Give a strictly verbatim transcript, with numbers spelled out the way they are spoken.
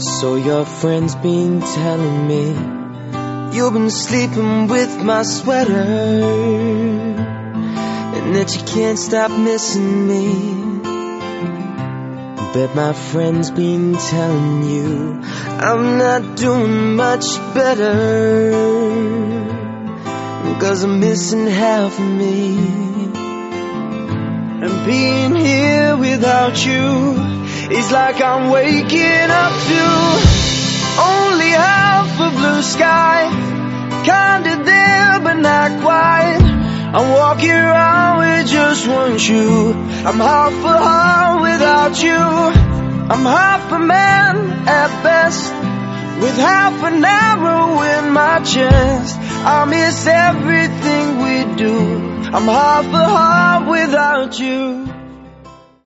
So your friend's been telling me you've been sleeping with my sweater, and that you can't stop missing me. Bet my friend's been telling you I'm not doing much better, 'cause I'm missing half of me. And being here without you is like I'm waking up to only half a blue sky, kinda there but not quite. I'm walking around with just one shoe. I'm half a heart without you. I'm half a man at best, with half an arrow in my chest. I miss everything we do. I'm half a heart without you.